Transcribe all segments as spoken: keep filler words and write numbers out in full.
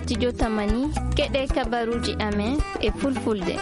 studio Tamani keɗe kabaruji amen e fulfulde.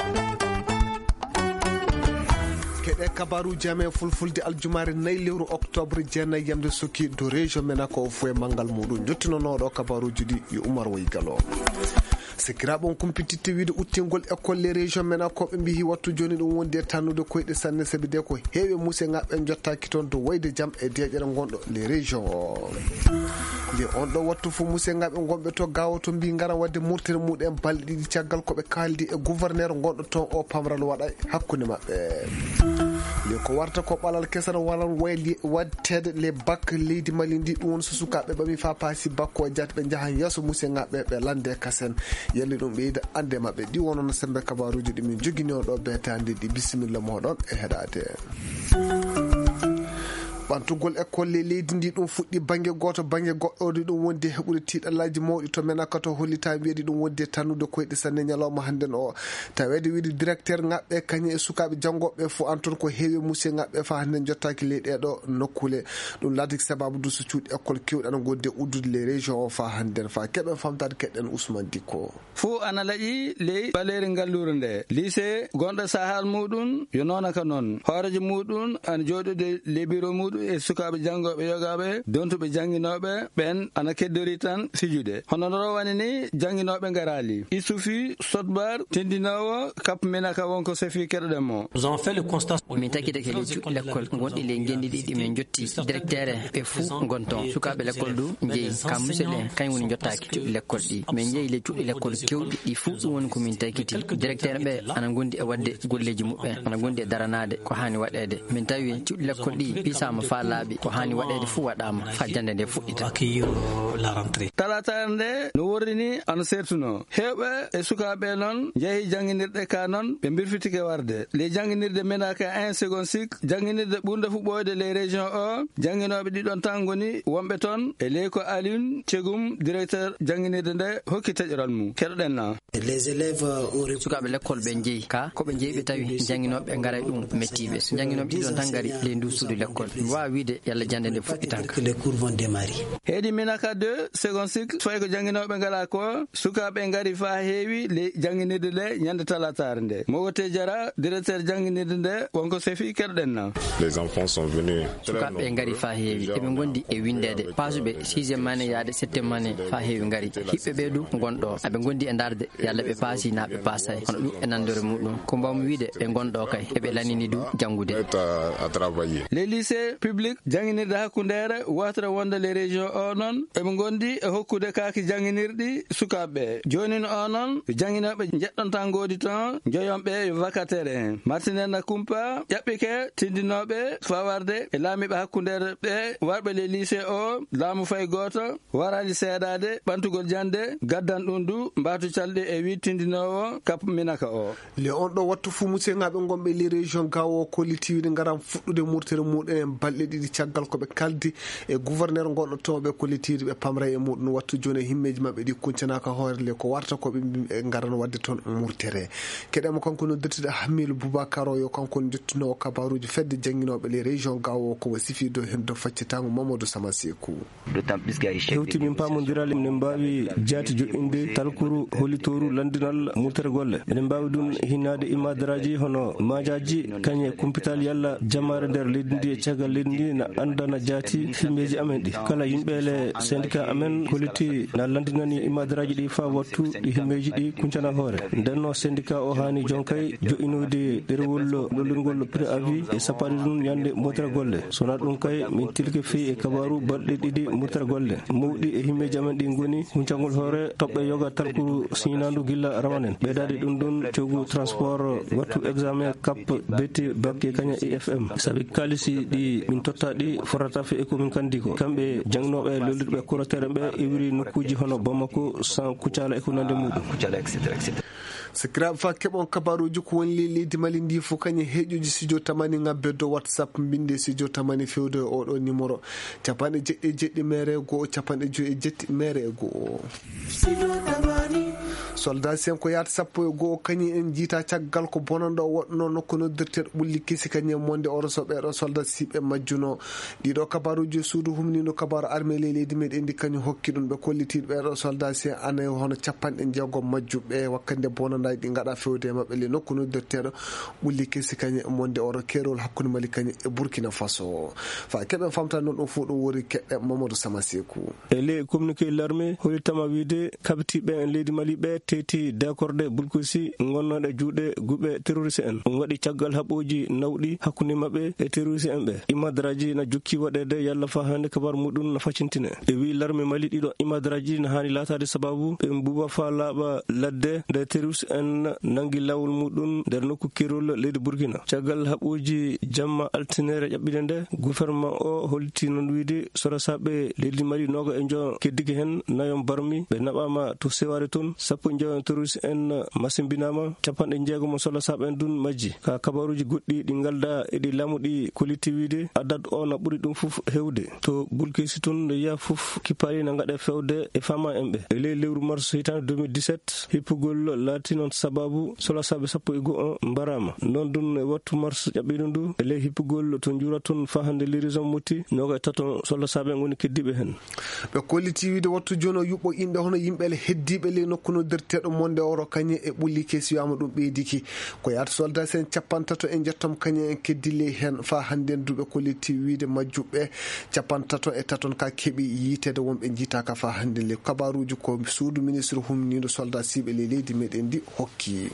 keɗe kabaruji amen fulfulde aljumare nayi lewru octobre jeenayi yamde sokki do région menako o fo e manggal muɗum jottinonoɗo kabaruji ɗi yo Oumar Woygalo. sikiraɓe on kumpititte wiide uttingol école les région menakoɓe mbihi wattu joni ɗum wonde tannude koyɗe sanne saabi de ko heewi musse ŋaɓɓe jottaki toon to wayde jaam e deƴere gonɗo les région o nde on ɗo wattu fo musse ŋaɓɓe gonɓe to gawo to mbi gara wadde murtere muɗum balɗe ɗiɗi caggal koɓe kaldi e gouverneur gonɗo toon o pamral waɗa hakkude maɓɓe le ko warta ko ɓalal kesal walan wayli wattede les bac leydi Mali ndi ɗum won so sukaɓe ɓami fa paasi bakko jaati ɓe jaahan yesso musse ŋaɓɓe ɓe lande kasen yalli ɗum ɓeyda ande maɓɓe ɗi wonono sembe kabaruji ɗi min jogini o ɗo betande ɗi bisimilla moɗon e heɗade ɓantugol école leydi ndi ɗum fuɗɗi banggue goto banggue goɗɗode ɗum wonde heɓude tiɗallaji mawɗi to menaka to hollita wiide ɗum wonde tannude koyɗe sanne ñalawma hannden o tawede wiide directeur ŋaɓɓe kañum e sukaɓe janggoɓe fo anton ko heewi musse ŋaɓɓe fa hannden jottaki leyɗeɗo nokkule ɗum laadi sababu du so cuuɗi école kewɗi ana gonde uddude les région o fa hannden fa keɓen famtade keɗɗen Ousmane Dicko fo ana laƴi ley ɓaleeri ngallure nde lycée gonɗo sahal muɗum yo noon ka noon hoorejo muɗum ana jooɗude les bureau muɗum e sukaɓe janggoɓe yogaɓe dontuɓe jangguinoɓe ɓen ana keddori tan fijude hono no wani ni jangguinoɓe garali il suffit sotbar tendinowo kap menaka wonko sefi keɗoɗen mo nous avons fait le constat min takide ke le cuuɗi l'école gonɗi le gendi ɗiɗi min jotti directeur ɓe fou gonton sukaɓe l'école ɗu jeeyi kam musel en kañ woni jottaki cuuɗi l'école ɗi min jeeyi le cuuɗi l'école kewɗi ɗi fuu ɗum woni komin takiti directeur ɓe ana gondi e wadde golleji muɓɓe ana gondi e daranade ko hani waɗede min tawi cuuɗi l'école ɗi pisama fa laaɓi ko hani waɗede fuu waɗama fa jande nde fuɗɗita talatare nde no worrini ana sertuno hewɓe e sukaɓe noon jeehi jangguinirɗe ka noon ɓe birfitike warde les jangguinirde menaka un second cycle jangguinirde ɓurde fuɓɓoyde les région o jangguinoɓe ɗiɗon tan goni wonɓe toon e ley ko Alioune Thiégoum directeur jangguinirde nde hokki taƴoral mum keɗoɗen na les élèves sukaɓe l'école ɓe jeeyi ka koɓe jeeyi ɓe tawi jangguinoɓe garay ɗum mettiɓe jangguinoɓe ɗiɗon tan gari ley dusudu l'école wawi wiide yalla jande nde fuɗɗitanka les cours vont démarrer heedi menaka deux second cycle fay ko jangguinoɓe ngala ko sukaɓe ngari fa heewi le jangguinirde nde ñande talatare nde mogote jara directeur jangguinirde nde wonko sefi keɗoɗen na les enfants sont venus sukaɓe ngari fa heewi eɓe gondi e windede pasuɓe sixiéme année yaade septiéme année fa heewi ngari hiɓɓe ɓeeɗu gonɗo aɓe gondi e darde yalla ɓe paasi na ɓe pasay hono ɗum e nandore muɗum ko mbawmi wiide ɓe gonɗo kay eɓe lanini du janggude les lycées publics jangguinirde hakkundere watra wonde les régions o noon eɓe gondi e hokkude kaaki jangguinirɗi sukaɓeɓe joni no o noon jangguinoɓe jeɗɗonta godi toon joyonɓe vacataire en martinena kumpa ƴaɓɓike tindinoɓe fawarde e laamiɓe hakkundere ɓe warɓe les lycée o laamu fay goto warani seedade ɓantugol jande gaddan ɗum du mbatu calɗe e wi tindinowo kap minaka o le on ɗo wattu fu musse ŋaɓe gonɓe les région gawo kollitiwiɗe garan fuɗɗude murtere muɗum en balɗe ɗiɗi caggal koɓe kaldi e gouverneur gonɗo toon ɓe kollitiɗi ɓe pamra e muɗum wattu joni e himmeji mabɓe ɗi kuncanaka hoorele ko warta koɓe e garano wadde toon murtere keɗema kanko no dirtide Hamilou Boubacar o yo kanko ne jettunowo kabaruji fedde jangguinoɓe les région gawo ko wasifi do hen do faccitago Mamadou Sama Sekou hewti min pamodirali minen mbawi jaati joƴƴinde talkuru holitoru landinal murtere golle minen mbawi ɗum hinnade imadaraji hono majaji kañe kumpital yalla jamare nder leydi ndi e caggal leydi ndi na andana jaati himɓeji amen ɗi kala yimɓele syndicat amen koliti na landinani imadaraji ɗi fa wattu ɗi himɓeji ɗi kuncana hoore ndenno syndicat o hani jonkay joƴinoyde ɗerewol ɗollirgol préavis e sappaɗe ɗum ñande murtere golle sona ɗum kay min tilke feyi e kabaru balɗe ɗiɗi murtere golle mawɗi e himɓeji amen ɗi goni huncangol hoore toɓɓe yoga talkuru signandu gilla ramanen ɓeydade ɗum ɗon cogu transport wattu examen cap beti bakke kaña I F M saabi kalisi ɗi min totta ɗi forata fe e komin kandi ko kamɓe jangnoɓe lolirɓe kuratere ɓe iwri nokkuji hono Bamako sans Kucala e ko nande muɗum sikiraɓe fa keɓon kabaruji ko woni leydi Mali ndi fof kañum heeƴuji studio tamani ngabbe dow whatsapp binde studio tamani fewde oɗo numéro capanɗe jeɗɗi jeɗɗi mere e goho capanɗe joyyi e jetti mere e goho. soldat sen ko yaata sappo e goho kañi en jiita caggal ko bonanɗo woɗɗo nokku noddirteɗo ɓulli kesi kañum monde oro so ɓeɗo soldat siɓe majjuno ɗiɗo kabaruji suudu humnino kabaru armée leydi meɗen ndi kañum hokki ɗum ɓe kollitiɗo ɓeɗo soldat si ane hono capanɗe jeegom majjuɓe wakkande bonandaji ɗi gaɗa fewde mabɓe le nokku noddirteɗo ɓulli kesi kañum monde oro kerol hakkude Mali kañum e Burkina Faso fa keɓen famta noon ɗum fu ɗum wori keɗɗe Mamadou Samasekou e ley communiqué l'armée holitama wiide kabtiɓe en leydi Mali ɓe teti d'accordé bulkusi gonnoɗe juuɗe guɓe terroriste en ɗum waɗi caggal haɓoji nawɗi hakkude mabɓe e terroriste en ɓe imadraji na jokki waɗede yalla fa hande kabaru muɗum na facintine ɓe wi l'armée Mali ɗiɗo imadraji na hani latade sababu ɓe mbuba fa laaɓa ladde nde terroriste en nangi lawol muɗum nder nokku kerol leydi Burkina caggal haɓoji jamma altinere ƴaɓɓide nde gouvernement o holiti noon wiide sorasaɓe leydi Mali noga e jo keddiki hen nayon barmi ɓe naɓama to seware toon sappo e jeegon terroriste en masimbinama capanɗe jeegom sola saɓe en dun majji ka kabaruji goɗɗi ɗi galda eɗi lamuɗi koliti wiide adat o na ɓuuri ɗum foof hewde to bulkesi toon nde yiya foof kippari na gaɗe fewde e fama en ɓe e ley lewru mars hitande deux mille dix-sept hippugol laati noon sababu sola saɓe sappo e goho mbarama non dun e wattu mars ƴaɓɓiɗum ndu e ley hippugol to juura toon fa hande lirison mutti noga e taton sola saɓe en goni keddiɓe hen ɓe kolliti wiide wattu joni o yuɓɓo inɗe hono yimɓele heddiɓe ley nokku noddirteɗo monde oro kañum e ɓulli kesi wiyama ɗum ɓeydiki ko yaata soldat sen capantato e jettom kañum en keddile hen fa hande duɓe kolliti wiide majjuɓe capantato e taton ka keeɓi yitede wonɓe jiitaka fa hande le kabaruji ko suudu ministre humniɗo soldat siɓe ley leydi meɗen ndi hokki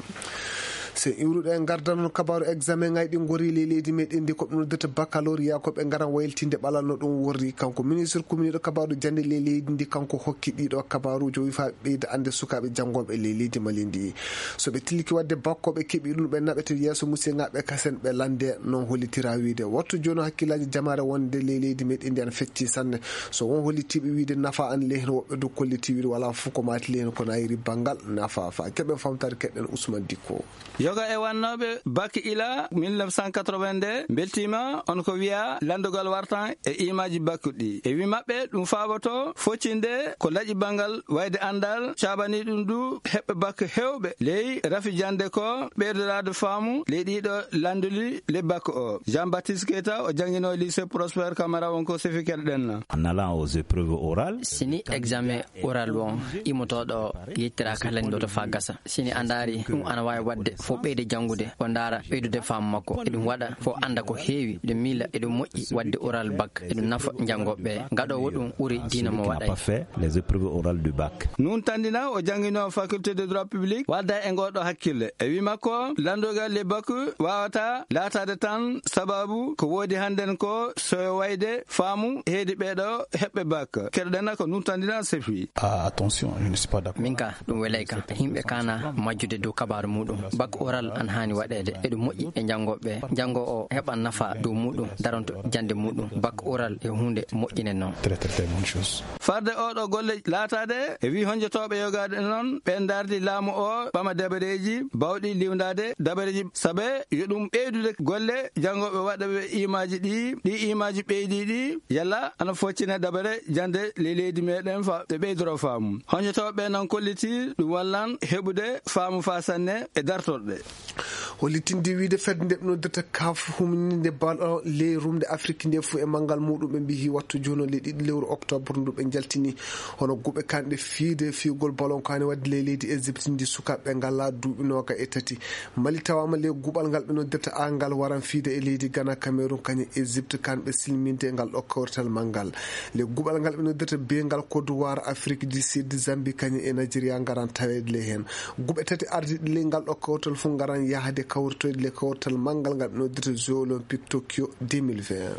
so iwruɗo en garda noon kabaru examen ngaji ɗi gori ley leydi meɗen ndi koɓe noddata baccalauréat koɓe garan wayltinde ɓalalno ɗum worri kanko ministre kumniɗo kabaru jande ley leydi ndi kanko hokki ɗiɗo kabaruji o wi fa ɓeyda ande sukaɓe janggoɓe ley leydi Mali ndi soɓe tilki wadde bakkoɓe keeɓi ɗum ɓe naɓete yesso musigaɓe kasen ɓe lande noon hollitira wiide wattu joni hakkillaji jamare wonde ley leydi meɗen ndi an fetti sanne so won hollitiɓe wiide nafa an ley hen woɓɓe du kolliti wiide wala fuu ko mati ley hen kono ayiri banggal nafa fa keɓen famtade keɗɗen Ousmane Dicko yoga e wannoɓe bac ila mille neuf cent quatre-vingt nde beltima on ko wiya landugal wartan e imaji bakkuɗi e wi mabɓe ɗum fawoto foccinde ko laaƴi banggal wayde andal cabani ɗum du heɓɓe bac hewɓe ley rafi jande ko ɓeydorade faamu ley ɗiɗo landuli le bac o Jean Baptiste Keita o jangguino lycée Prosper Camara wonko sefi keɗɗen en allant aux épreuves orales sini examen oral bon imotoɗo yettira kalanɗo to fa gasa sini andari ɗum ana wawi wadde fo ɓeyde jangude o ndaara ɓeydude faamu makko eɗum waɗa fo anda ko heewi ɗum miila eɗum moƴƴi wadde oral bac eɗum nafa jangoɓe gaɗowo ɗum ɓuuri dina mo waɗay les épreuves orales du bac nun tandina o jangguino faculté de droit public wadda e goɗɗo hakkille e wi makko landogal le bac wawata laatade tan sababu ko woodi hannden ko so wayde faamu heedi ɓeeɗo heɓɓe bac keɗoɗenna ko nun tandina sefi attention je ne suis pas d'accord min ka ɗum welay ka yimɓe kana majjude dow kabaru muɗum bac oral an hani waɗede eɗum moƴƴi e jangoɓe jango o heɓan nafa dow muɗum daronto jande muɗum bac oral e hunde moƴƴinen noon très très bonne chose farde oɗo golle laatade e wi honjotoɓe yogade noon ɓe dardi laamu o ɓama dabareji bawɗi liwdade dabareji saabe yo ɗum ɓeydude golle jangoɓe waɗaɓe imaji ɗi ɗi imaji ɓeydiɗi yalla ana foccine dabare jande le leydi meɗen fa ɓe ɓeydoro faamu honjotoɓe noon kolliti ɗum wallan heɓude faamu fa sanne e dartoɗe hollitinde wiide fedde nde ɓe noddata kaf humninde balo ley rumde Afrique nde fo e manggal muɗum ɓe mbi wattu joni le ɗiɗi lewru octobre ndu ɓe jaltini hono guɓe kanɗe fiide figol ballon kane wadde ley leydi Égypte ndi sukaɓe ngala duuɓi noga e tati Mali tawama le guɓal ngal ɓe noddata a ngal waran fiide e leydi Ghana Cameroun kañum Égypte kanɓe silminde e ngal ɗo kawrital manggal le guɓal ngal ɓe noddata be ngal Côte d'Ivoire Afrique du Sud Zambie kañum e Nigeria garan tawede le hen guɓe tati ardiɗe le ngal ɗo kawrital fu garan yahde kawritoyde le kawrital manggal ngal ɓe noddata Jeux olympique Tokyo deux mille vingt.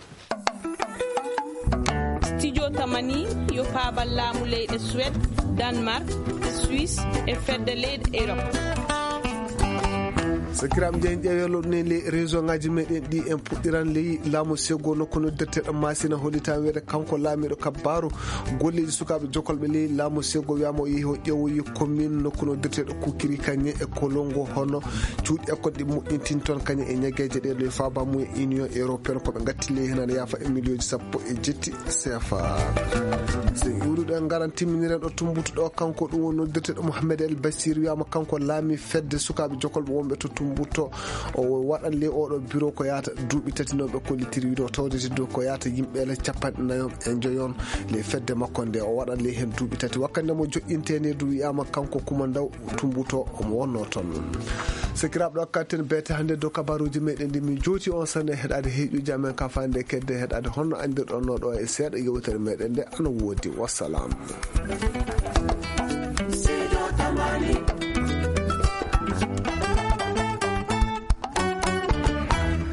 Studio Tamani yo paabal laamu leyɗe Suède, Danemark, Suisse e fedde leyɗe Europe. sakiraɓe jeeyi ƴeewelone le région ngaji meɗen ɗi en puɗɗiran leyi laamu seggo nokku noddirteɗo masina hollitami wiyede kanko laamiɗo kabbaru golleji sukaɓe jokolɓe leyi laamu seggo wiyama o yeehi o ƴeewoyi commune nokku noddirteɗo kukiri kañe e kolongo hono cuuɗi école ɗi moƴƴintin toon kañe e ñaggueje ɗeɗo e fabamu e union européenne koɓe gatti leyi hen ana yaafa e million ji sappo e jetti C F A. so iwruɗen garan timminiren ɗo tumbutuɗo kanko ɗum woni noddirteɗo Mouhamed El Bassir wiyama kanko laami fedde sukaɓe jokolɓe wonɓe to tumbuto o waɗan le oɗo bureau ko yata duuɓi tati noon ɓe kollitiri wiɗo tawdete dow ko yata yimɓele capanɗe nayo e joyon le fedde makko nde o waɗan le hen duuɓi tati wakkande mo joƴƴinteni du wiyama kanko Kuma Ndaw tumbuto omo wonno toon sekiraɓe ɗo katten beete hande dow kabaruji meɗen ndi min jooti on sanne heɗade heeƴuji amen ka fande kedde heɗade honno andirɗon no ɗo e seeɗa yewtere meɗen nde ana woodi wassalam.